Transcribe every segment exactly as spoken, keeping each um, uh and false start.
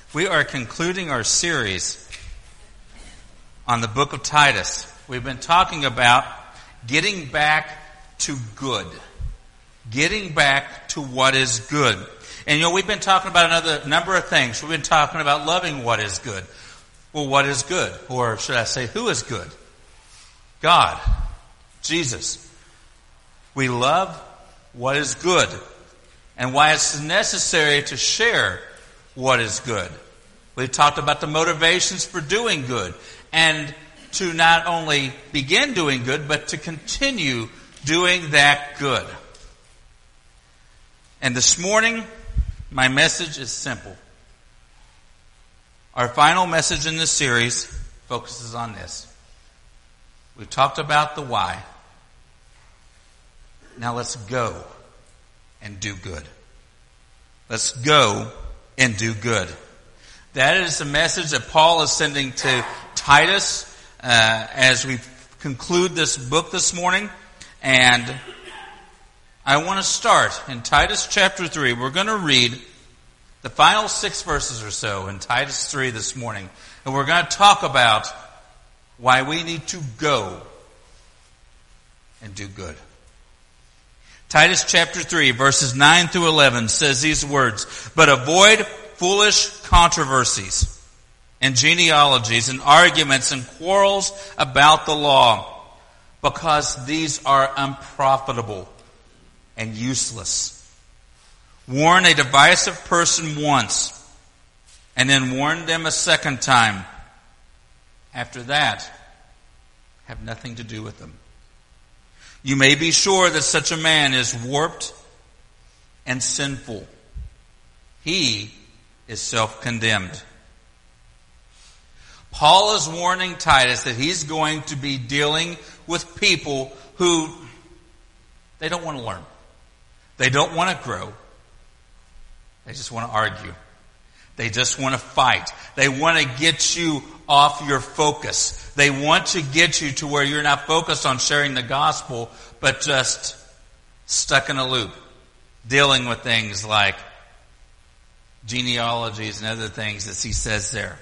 We are concluding our series on the book of Titus. We've been talking about getting back to good. Getting back to what is good. And you know, we've been talking about another number of things. We've been talking about loving what is good. Well, what is good? Or should I say, who is good? God. Jesus. We love what is good. And why it's necessary to share what is good. We've talked about the motivations for doing good. And to not only begin doing good, but to continue doing that good. And this morning, my message is simple. Our final message in this series focuses on this. We've talked about the why. Now let's go and do good. Let's go and do good. That is the message that Paul is sending to Titus uh, as we conclude this book this morning. And I want to start in Titus chapter three. We're going to read the final six verses or so in Titus three this morning. And we're going to talk about why we need to go and do good. Titus chapter three, verses nine through eleven says these words, "But avoid foolish controversies and genealogies and arguments and quarrels about the law, because these are unprofitable and useless. Warn a divisive person once, and then warn them a second time. After that, have nothing to do with them. You may be sure that such a man is warped and sinful. He is self-condemned." Paul is warning Titus that he's going to be dealing with people who, they don't want to learn. They don't want to grow. They just want to argue. They just want to fight. They want to get you off your focus. They want to get you to where you're not focused on sharing the gospel, but just stuck in a loop, dealing with things like genealogies and other things as he says there.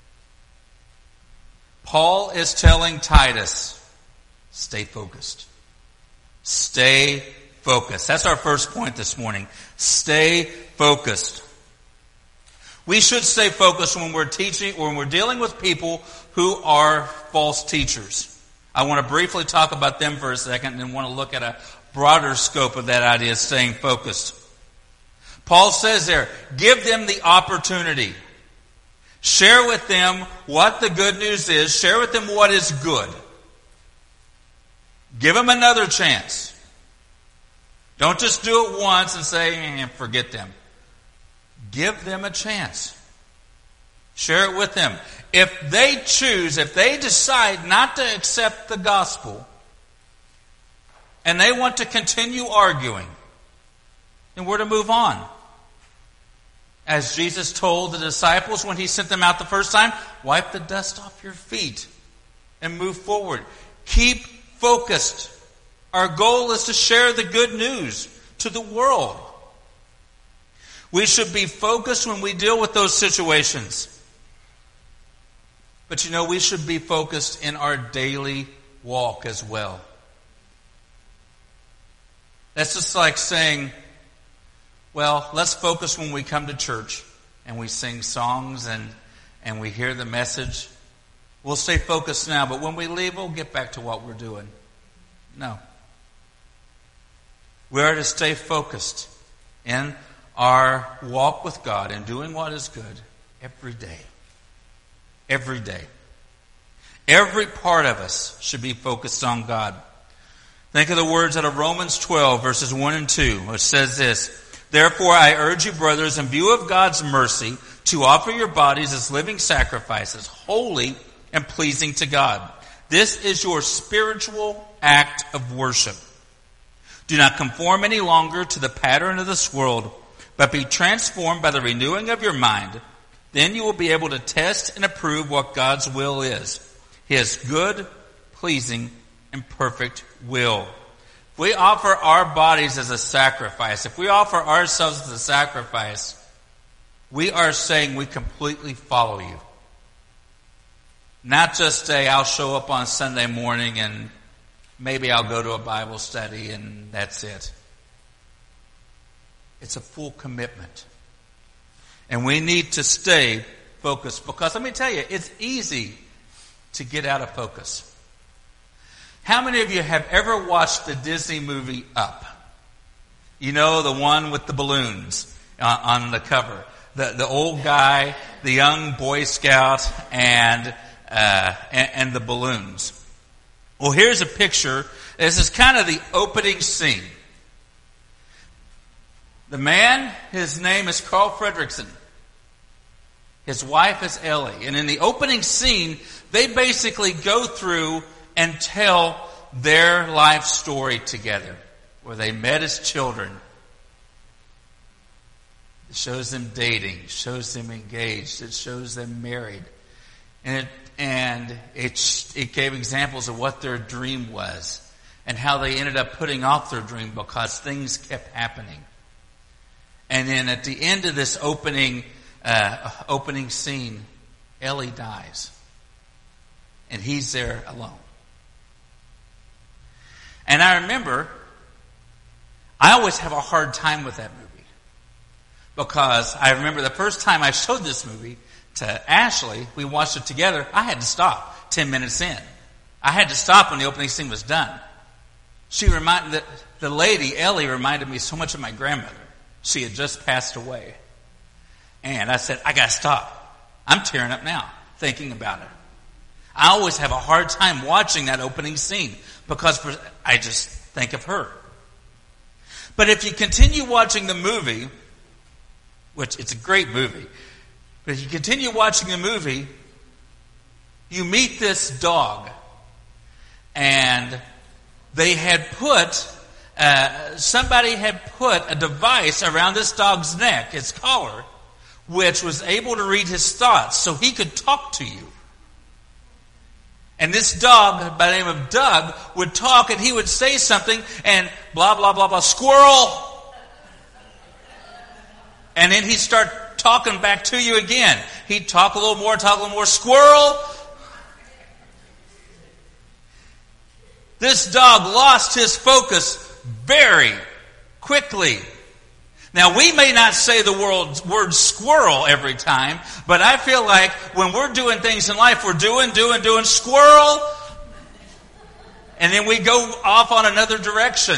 Paul is telling Titus, stay focused. Stay focused. That's our first point this morning. Stay focused. We should stay focused when we're teaching, when we're dealing with people who are false teachers. I want to briefly talk about them for a second and then want to look at a broader scope of that idea of staying focused. Paul says there, give them the opportunity. Share with them what the good news is. Share with them what is good. Give them another chance. Don't just do it once and say, eh, forget them. Give them a chance. Share it with them. If they choose, if they decide not to accept the gospel, and they want to continue arguing, then we're to move on. As Jesus told the disciples when he sent them out the first time, wipe the dust off your feet and move forward. Keep focused. Our goal is to share the good news to the world. We should be focused when we deal with those situations. But you know, we should be focused in our daily walk as well. That's just like saying, well, let's focus when we come to church and we sing songs and, and we hear the message. We'll stay focused now, but when we leave, we'll get back to what we're doing. No. We are to stay focused in our walk with God and doing what is good every day. Every day. Every part of us should be focused on God. Think of the words out of Romans twelve, verses one and two, which says this, "Therefore I urge you, brothers, in view of God's mercy, to offer your bodies as living sacrifices, holy and pleasing to God. This is your spiritual act of worship. Do not conform any longer to the pattern of this world, but be transformed by the renewing of your mind. Then you will be able to test and approve what God's will is, His good, pleasing, and perfect will." If we offer our bodies as a sacrifice, if we offer ourselves as a sacrifice, We are saying we completely follow you. Not just a, I'll show up on Sunday morning and maybe I'll go to a Bible study and that's it. It's a full commitment. And we need to stay focused because let me tell you, it's easy to get out of focus. How many of you have ever watched the Disney movie Up? You know, the one with the balloons on, on the cover. The, the old guy, the young Boy Scout, and, uh, and, and the balloons. Well, here's a picture. This is kind of the opening scene. The man, his name is Carl Fredricksen. His wife is Ellie. And in the opening scene, they basically go through and tell their life story together, where they met as children. It shows them dating, shows them engaged, it shows them married. And it, and it, it gave examples of what their dream was and how they ended up putting off their dream because things kept happening. And then at the end of this opening uh, opening scene, Ellie dies. And he's there alone. And I remember, I always have a hard time with that movie. Because I remember the first time I showed this movie to Ashley, we watched it together, I had to stop ten minutes in. I had to stop when the opening scene was done. She reminded, the, the lady, Ellie, reminded me so much of my grandmother. She had just passed away. And I said, I gotta stop. I'm tearing up now, thinking about it. I always have a hard time watching that opening scene because I just think of her. But if you continue watching the movie, which it's a great movie, but if you continue watching the movie, you meet this dog. And they had put, uh, somebody had put a device around this dog's neck, its collar, which was able to read his thoughts so he could talk to you. And this dog, by the name of Doug, would talk and he would say something and blah, blah, blah, blah, squirrel. And then he'd start talking back to you again. He'd talk a little more, talk a little more, squirrel. This dog lost his focus very quickly. Now, we may not say the word, word squirrel every time, but I feel like when we're doing things in life, we're doing, doing, doing squirrel, and then we go off on another direction.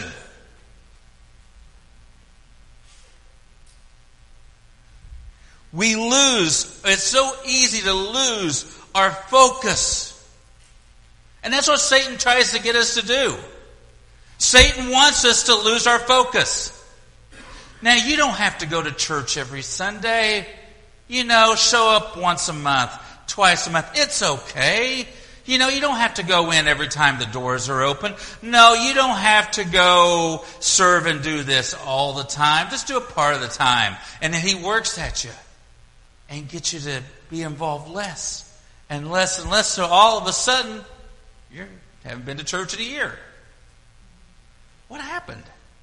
We lose, it's so easy to lose our focus. And that's what Satan tries to get us to do. Satan wants us to lose our focus. Now, you don't have to go to church every Sunday. You know, show up once a month, twice a month. It's okay. You know, you don't have to go in every time the doors are open. No, you don't have to go serve and do this all the time. Just do it part of the time. And then he works at you and gets you to be involved less and less and less. So all of a sudden, you haven't been to church in a year. What happened?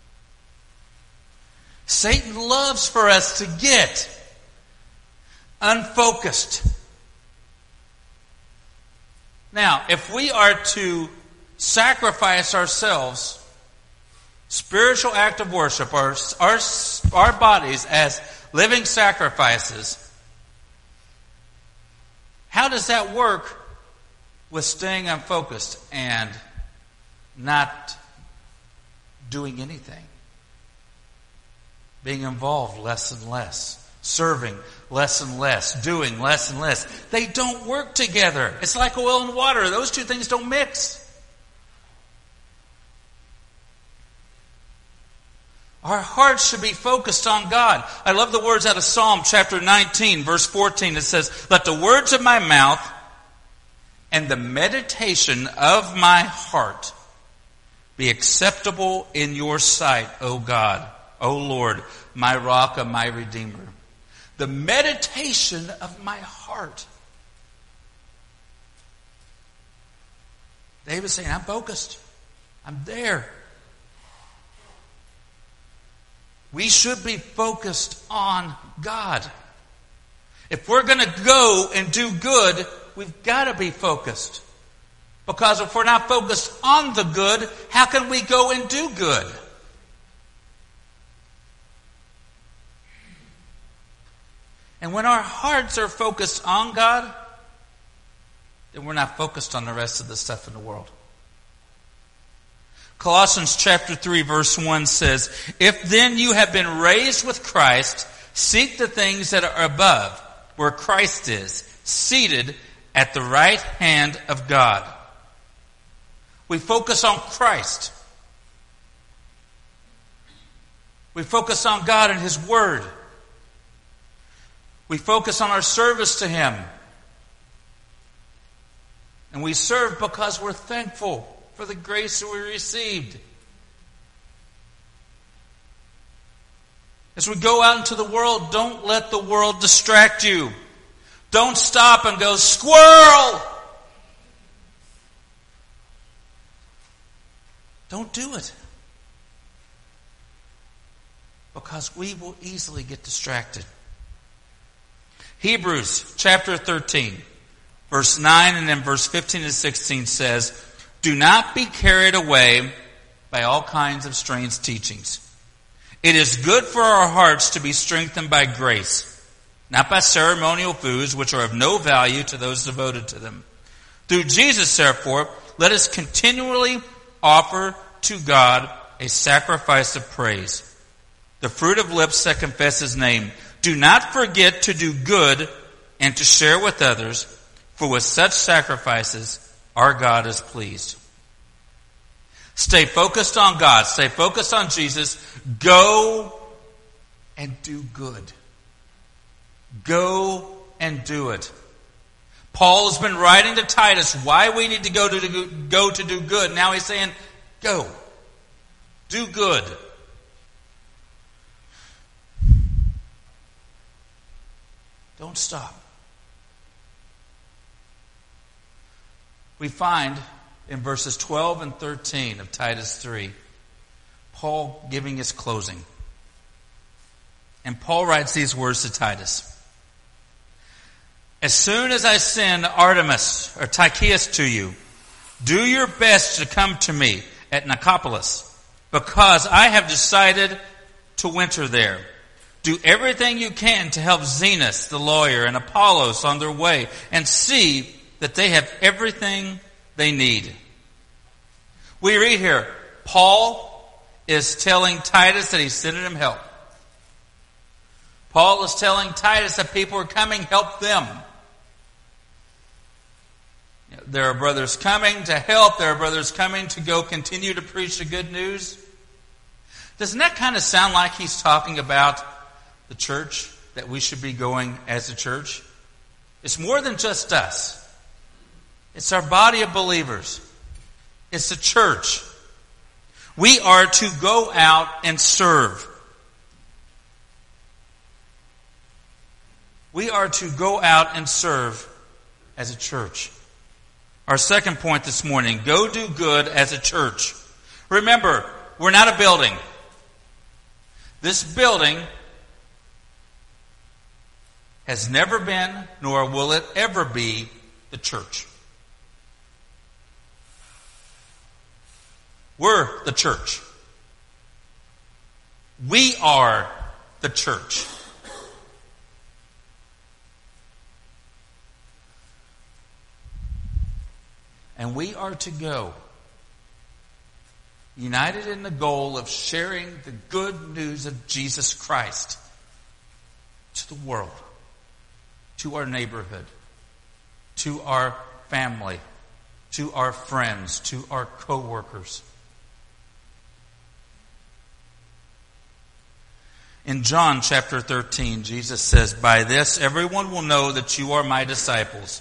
Satan loves for us to get unfocused. Now, if we are to sacrifice ourselves, spiritual act of worship, our, our, our bodies as living sacrifices, how does that work with staying unfocused and not doing anything? Being involved less and less. Serving less and less. Doing less and less. They don't work together. It's like oil and water. Those two things don't mix. Our hearts should be focused on God. I love the words out of Psalm chapter nineteen, verse fourteen. It says, "Let the words of my mouth and the meditation of my heart be acceptable in your sight, O God, O Lord, my rock and my redeemer." The meditation of my heart. David's saying, I'm focused. I'm there. We should be focused on God. If we're going to go and do good, we've got to be focused. Because if we're not focused on the good, how can we go and do good? And when our hearts are focused on God, then we're not focused on the rest of the stuff in the world. Colossians chapter three verse one says, "If then you have been raised with Christ, seek the things that are above, where Christ is, seated at the right hand of God." We focus on Christ. We focus on God and His Word. We focus on our service to Him. And we serve because we're thankful for the grace that we received. As we go out into the world, don't let the world distract you. Don't stop and go, "Squirrel!" Don't do it. Because we will easily get distracted. Hebrews chapter thirteen, verse nine and then verse fifteen and sixteen says, "Do not be carried away by all kinds of strange teachings. It is good for our hearts to be strengthened by grace, not by ceremonial foods which are of no value to those devoted to them. Through Jesus, therefore, let us continually offer to God a sacrifice of praise, the fruit of lips that confess His name. Do not forget to do good and to share with others, for with such sacrifices our God is pleased." Stay focused on God. Stay focused on Jesus. Go and do good. Go and do it. Paul has been writing to Titus why we need to go to do, go to do good. Now he's saying, go. Do good. Don't stop. We find in verses twelve and thirteen of Titus three, Paul giving his closing. And Paul writes these words to Titus. "As soon as I send Artemas or Tychicus to you, do your best to come to me at Nicopolis, because I have decided to winter there. Do everything you can to help Zenas, the lawyer, and Apollos on their way, and see that they have everything they need." We read here, Paul is telling Titus that he's sending him help. Paul is telling Titus that people are coming, help them. There are brothers coming to help. There are brothers coming to go continue to preach the good news. Doesn't that kind of sound like he's talking about the church, that we should be going as a church? It's more than just us. It's our body of believers. It's the church. We are to go out and serve. We are to go out and serve as a church. Our second point this morning, go do good as a church. Remember, we're not a building. This building has never been, nor will it ever be, the church. We're the church. We are the church. And we are to go united in the goal of sharing the good news of Jesus Christ to the world, to our neighborhood, to our family, to our friends, to our co-workers. In John chapter thirteen, Jesus says, "By this everyone will know that you are my disciples,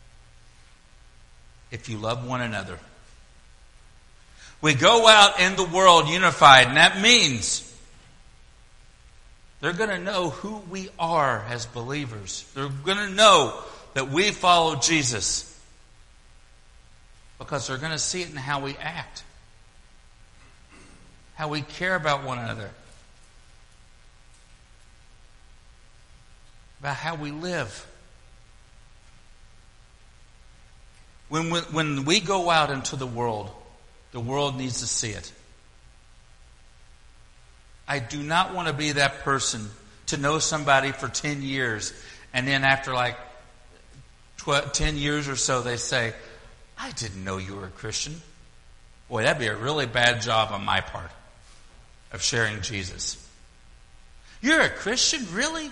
if you love one another." We go out in the world unified, and that means they're going to know who we are as believers. They're going to know that we follow Jesus, because they're going to see it in how we act, how we care about one another. about how we live. When we, when we go out into the world, the world needs to see it. I do not want to be that person to know somebody for ten years, and then after like twelve, ten years or so, they say, I didn't know you were a Christian. Boy, that'd be a really bad job on my part of sharing Jesus. You're a Christian? Really?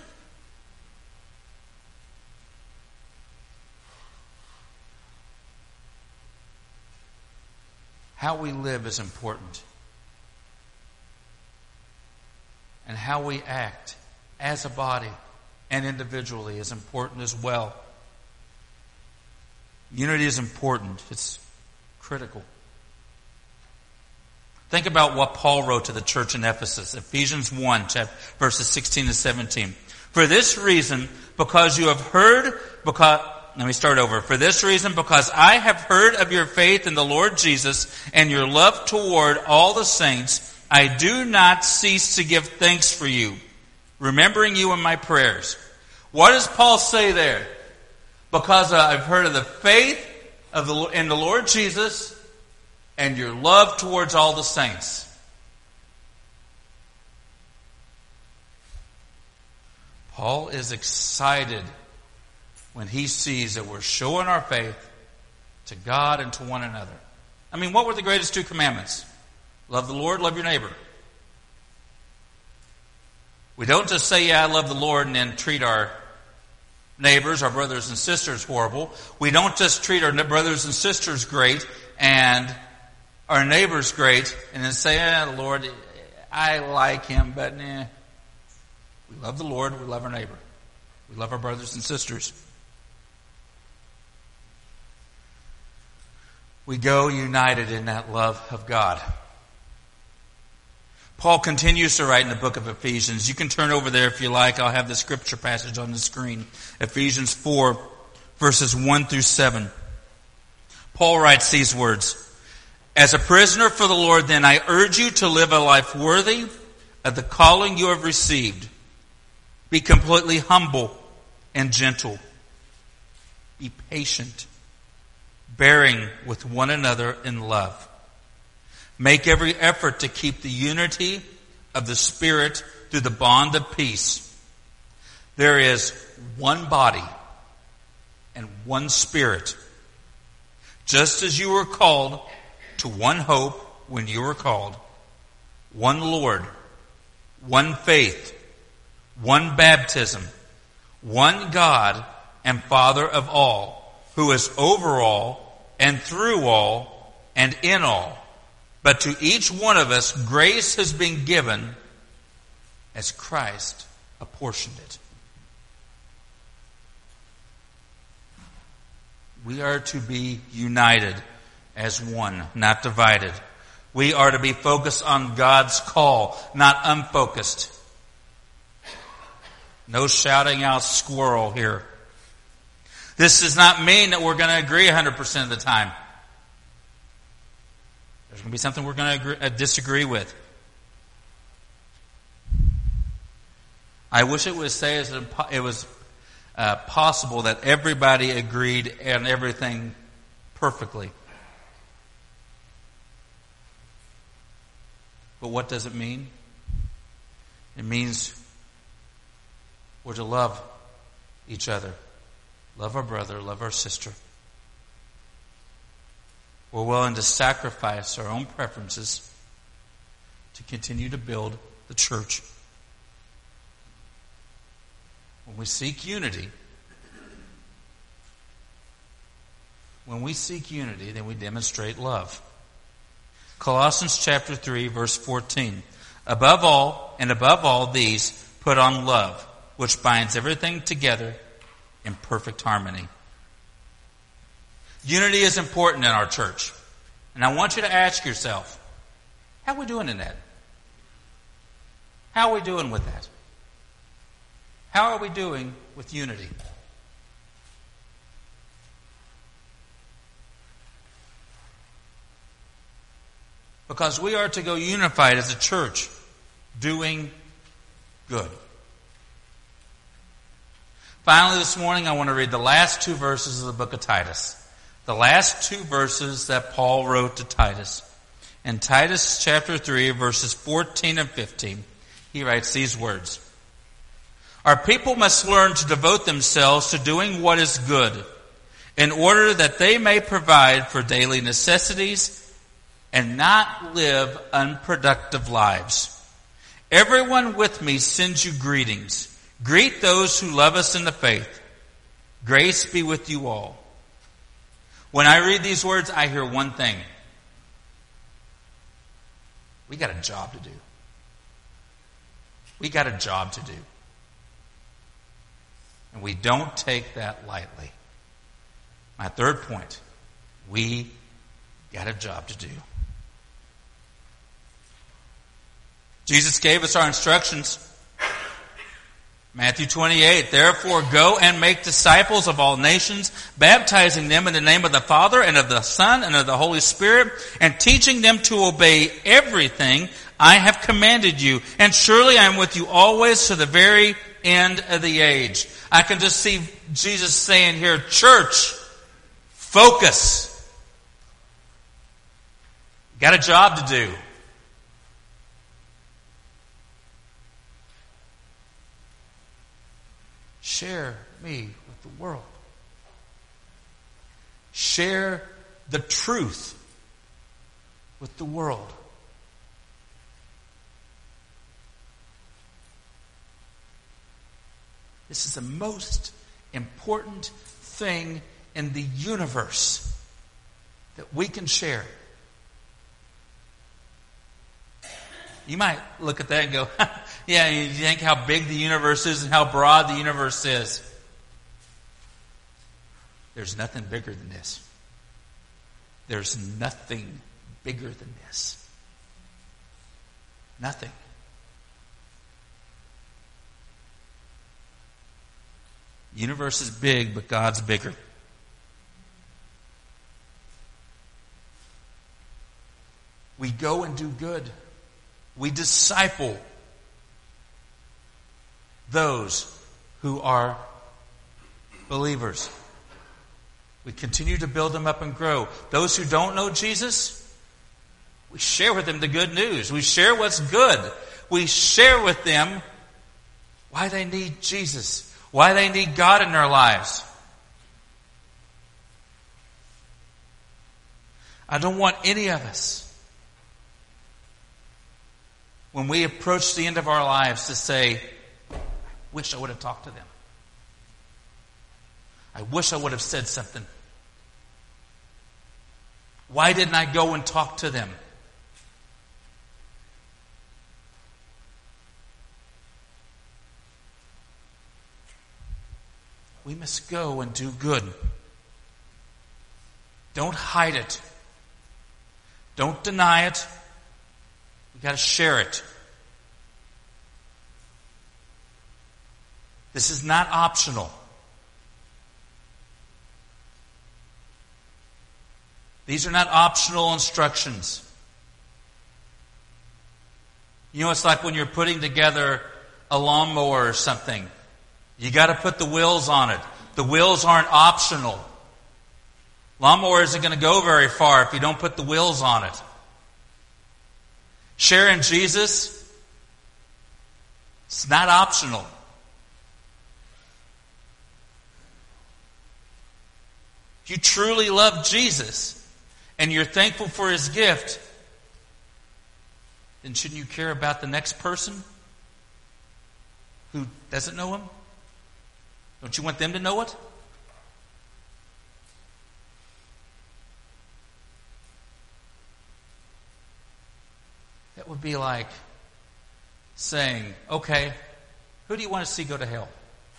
How we live is important. And how we act as a body and individually is important as well. Unity is important. It's critical. Think about what Paul wrote to the church in Ephesus, Ephesians one, verses sixteen to seventeen. For this reason, because you have heard, because, let me start over. For this reason, because I have heard of your faith in the Lord Jesus and your love toward all the saints, I do not cease to give thanks for you, remembering you in my prayers. What does Paul say there? Because I've heard of the faith of the, in the Lord Jesus and your love towards all the saints. Paul is excited when he sees that we're showing our faith to God and to one another. I mean, what were the greatest two commandments? Love the Lord, love your neighbor. We don't just say, yeah, I love the Lord, and then treat our neighbors, our brothers and sisters horrible. We don't just treat our brothers and sisters great and our neighbors great and then say, eh, Lord, I like him, but nah. We love the Lord, we love our neighbor. We love our brothers and sisters. We go united in that love of God. Paul continues to write in the book of Ephesians. You can turn over there if you like. I'll have the scripture passage on the screen. Ephesians four, verses one through seven. Paul writes these words. As a prisoner for the Lord, then, I urge you to live a life worthy of the calling you have received. Be completely humble and gentle. Be patient, bearing with one another in love. Make every effort to keep the unity of the Spirit through the bond of peace. There is one body and one Spirit. Just as you were called to one hope when you were called, one Lord, one faith, one baptism, one God and Father of all, who is over all and through all and in all. But to each one of us, grace has been given as Christ apportioned it. We are to be united as one, not divided. We are to be focused on God's call, not unfocused. No shouting out squirrel here. This does not mean that we're going to agree one hundred percent of the time. There's going to be something we're going to agree, uh, disagree with. I wish it would say it was uh, possible that everybody agreed on everything perfectly. But what does it mean? It means we're to love each other. Love our brother, love our sister. We're willing to sacrifice our own preferences to continue to build the church. When we seek unity, when we seek unity, then we demonstrate love. Colossians chapter three, verse fourteen. Above all, and above all these, put on love, which binds everything together in perfect harmony. Unity is important in our church. And I want you to ask yourself, how are we doing in that? How are we doing with that? How are we doing with unity? Because we are to go unified as a church, doing good. Finally, this morning, I want to read the last two verses of the book of Titus. The last two verses that Paul wrote to Titus. In Titus chapter three, verses fourteen and fifteen, he writes these words. Our people must learn to devote themselves to doing what is good, in order that they may provide for daily necessities and not live unproductive lives. Everyone with me sends you greetings. Greet those who love us in the faith. Grace be with you all. When I read these words, I hear one thing. We got a job to do. We got a job to do. And we don't take that lightly. My third point, we got a job to do. Jesus gave us our instructions. Matthew twenty-eight, therefore go and make disciples of all nations, baptizing them in the name of the Father and of the Son and of the Holy Spirit, and teaching them to obey everything I have commanded you. And surely I am with you always to the very end of the age. I can just see Jesus saying here, church, focus. Got a job to do. Share me with the world. Share the truth with the world. This is the most important thing in the universe that we can share. You might look at that and go, yeah, you think how big the universe is and how broad the universe is. There's nothing bigger than this. There's nothing bigger than this. Nothing. The universe is big, but God's bigger. We go and do good. We disciple those who are believers. We continue to build them up and grow. Those who don't know Jesus, we share with them the good news. We share what's good. We share with them why they need Jesus, why they need God in their lives. I don't want any of us, when we approach the end of our lives, to say, I wish I would have talked to them. I wish I would have said something. Why didn't I go and talk to them? We must go and do good. Don't hide it. Don't deny it. We've got to share it. This is not optional. These are not optional instructions. You know, it's like when you're putting together a lawnmower or something. You got to put the wheels on it. The wheels aren't optional. Lawnmower isn't going to go very far if you don't put the wheels on it. Sharing Jesus, it's not optional. If you truly love Jesus and you're thankful for His gift, then shouldn't you care about the next person who doesn't know Him? Don't you want them to know it? That would be like saying, okay, who do you want to see go to hell?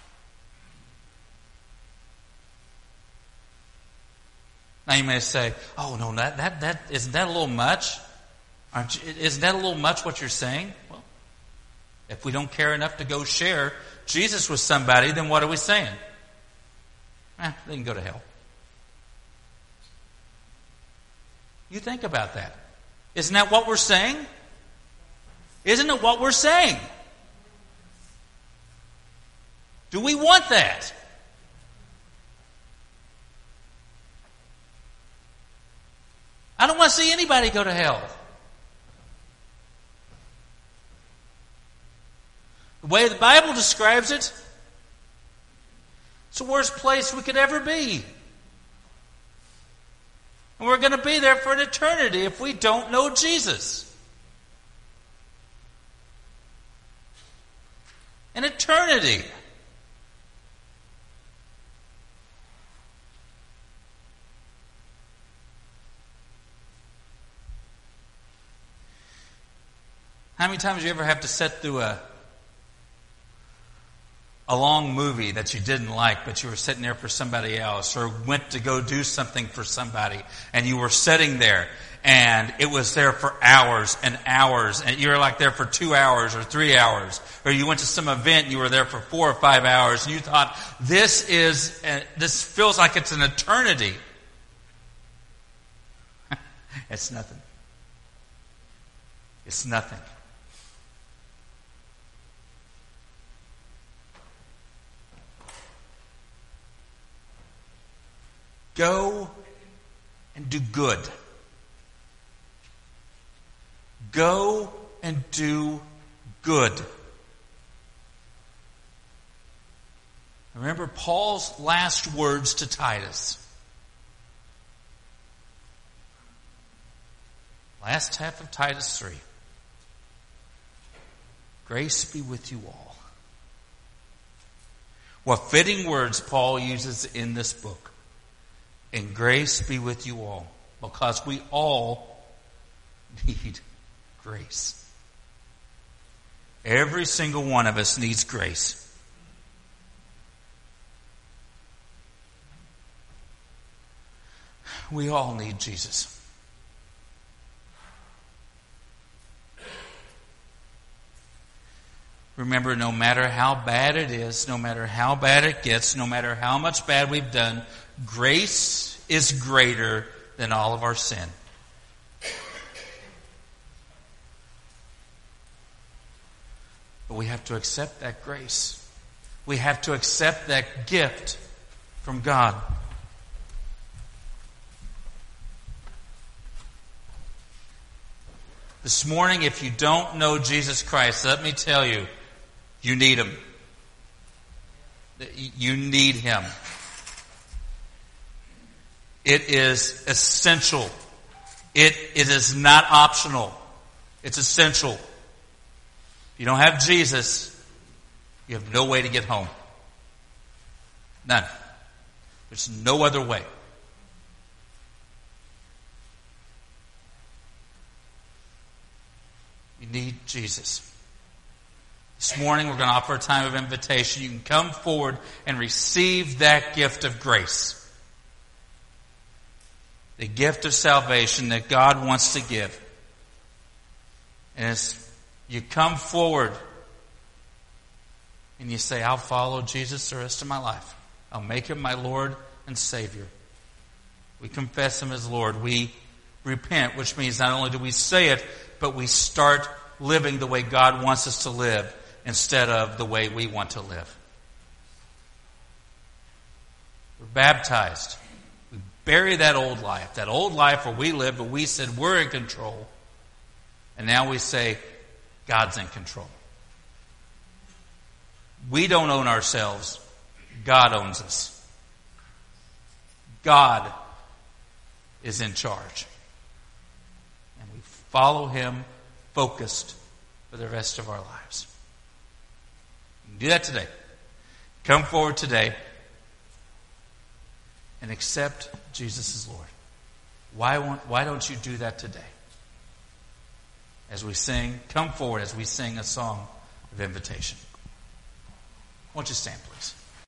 Now you may say, oh no, that, that, that, isn't that a little much? Aren't you, isn't that a little much what you're saying? Well, if we don't care enough to go share Jesus with somebody, then what are we saying? Eh, they can go to hell. You think about that. Isn't that what we're saying? Isn't it what we're saying? Do we want that? I don't want to see anybody go to hell. The way the Bible describes it, it's the worst place we could ever be. And we're going to be there for an eternity if we don't know Jesus. An eternity. How many times do you ever have to sit through a a long movie that you didn't like, but you were sitting there for somebody else, or went to go do something for somebody, and you were sitting there, and it was there for hours and hours, and you were like there for two hours or three hours, or you went to some event and you were there for four or five hours, and you thought, this is, uh, this feels like it's an eternity. It's nothing. It's nothing. Go and do good. Go and do good. Remember Paul's last words to Titus. Last half of Titus three. Grace be with you all. What fitting words Paul uses in this book. And grace be with you all, because we all need grace. Every single one of us needs grace. We all need Jesus. Remember, no matter how bad it is, no matter how bad it gets, no matter how much bad we've done, grace is greater than all of our sin. But we have to accept that grace. We have to accept that gift from God. This morning, if you don't know Jesus Christ, let me tell you, you need Him. You need Him. It is essential. It, it is not optional. It's essential. If you don't have Jesus, you have no way to get home. None. There's no other way. You need Jesus. This morning we're going to offer a time of invitation. You can come forward and receive that gift of grace. The gift of salvation that God wants to give. And as you come forward and you say, I'll follow Jesus the rest of my life. I'll make Him my Lord and Savior. We confess Him as Lord. We repent, which means not only do we say it, but we start living the way God wants us to live instead of the way we want to live. We're baptized. We bury that old life, that old life where we lived, where we said we're in control. And now we say God's in control. We don't own ourselves. God owns us. God is in charge. And we follow Him focused for the rest of our lives. You can do that today. Come forward today and accept Jesus as Lord. Why won't, why don't you do that today? As we sing, come forward as we sing a song of invitation. Won't you stand, please?